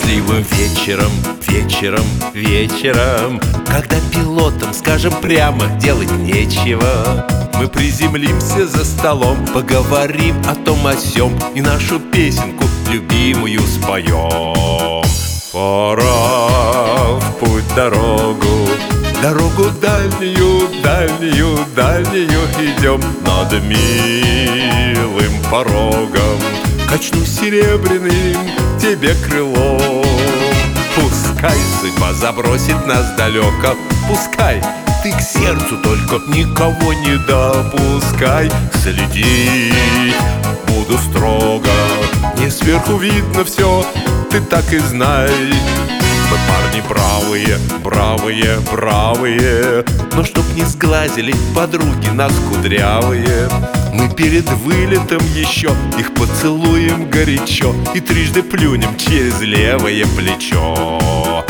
дождливым вечером, вечером, вечером, когда пилотам, скажем прямо, делать нечего, мы приземлимся за столом, поговорим о том о сём и нашу песенку любимую споем. Пора в путь дорогу, дорогу дальнюю, дальнюю, дальнюю идем. Над милым порогом качну серебряным тебе крылом. Пускай судьба забросит нас далеко, пускай ты к сердцу только никого не допускай. Следить буду строго, не сверху видно все, ты так и знай. Мы парни бравые, бравые, бравые, но чтоб не сглазили подруги нас кудрявые, мы перед вылетом еще их поцелуем горячо и трижды плюнем через левое плечо.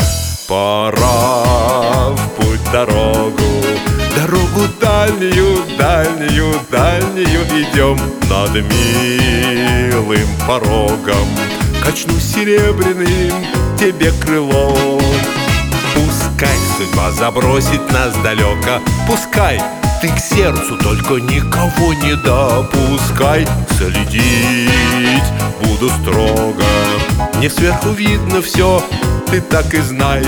Пора в путь дорогу, дорогу дальнюю, дальнюю, дальнюю идем. Над милым порогом качну серебряным тебе крылом. Пускай судьба забросит нас далеко, пускай ты к сердцу только никого не допускай. Следить буду строго, не сверху видно все, ты так и знай.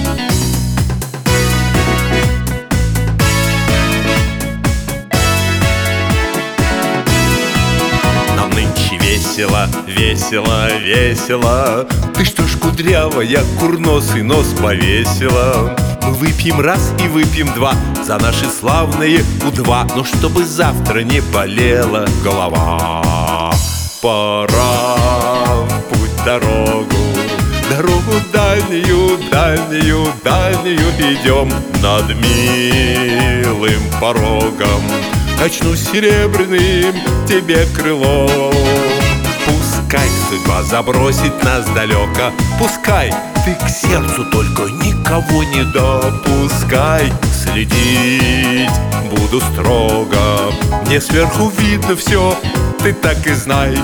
Нам нынче весело, весело, весело. Ты что ж, кудрявая, курносый нос повесила? Мы выпьем раз и выпьем два за наши славные У-2, но чтобы завтра не болела голова. Пора в путь дорогу, дорогу дальнюю, дальнюю, дальнюю идем. Над милым порогом качну серебряным тебе крылом. Пускай судьба забросит нас далеко, пускай ты к сердцу только никого не допускай. Следить буду строго, мне сверху видно все, ты так и знай.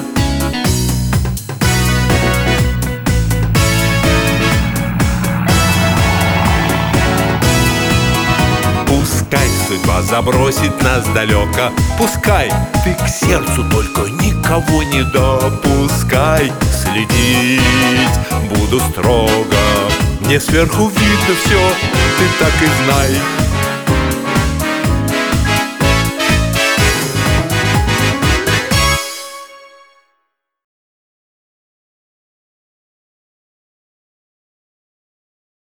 Пускай судьба забросит нас далеко, пускай ты к сердцу только никого не допускай. Следить буду строго, мне сверху видно все, ты так и знай.